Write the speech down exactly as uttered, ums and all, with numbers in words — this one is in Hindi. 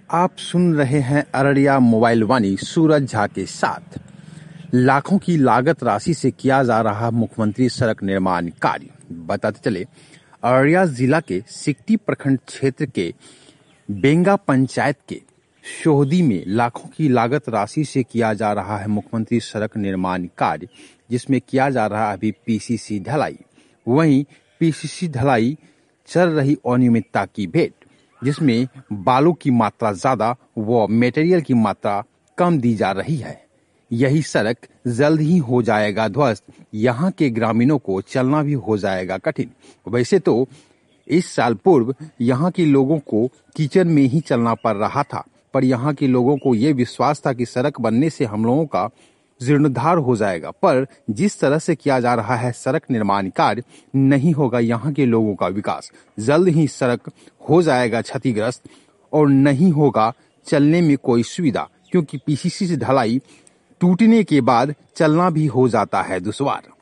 आप सुन रहे हैं अररिया मोबाइल वाणी सूरज झा के साथ। लाखों की लागत राशि से किया जा रहा मुख्यमंत्री सड़क निर्माण कार्य। बताते चले, अररिया जिला के सिकटी प्रखंड क्षेत्र के बेंगा पंचायत के सोहदी में लाखों की लागत राशि से किया जा रहा है मुख्यमंत्री सड़क निर्माण कार्य, जिसमें किया जा रहा है अभी पीसीसी ढलाई। वहीं पीसीसी ढलाई चल रही अनियमितता की भेंट, जिसमें बालू की मात्रा ज्यादा व मटेरियल की मात्रा कम दी जा रही है। यही सड़क जल्द ही हो जाएगा ध्वस्त, यहाँ के ग्रामीणों को चलना भी हो जाएगा कठिन। वैसे तो इस साल पूर्व यहाँ के लोगों को कीचड़ में ही चलना पड़ रहा था, पर यहाँ के लोगों को ये विश्वास था कि सड़क बनने से हम लोगों का जीर्णोद्धार हो जाएगा, पर जिस तरह से किया जा रहा है सड़क निर्माण कार्य, नहीं होगा यहाँ के लोगों का विकास। जल्द ही सड़क हो जाएगा क्षतिग्रस्त और नहीं होगा चलने में कोई सुविधा, क्योंकि पीसीसी से ढलाई टूटने के बाद चलना भी हो जाता है दुश्वार।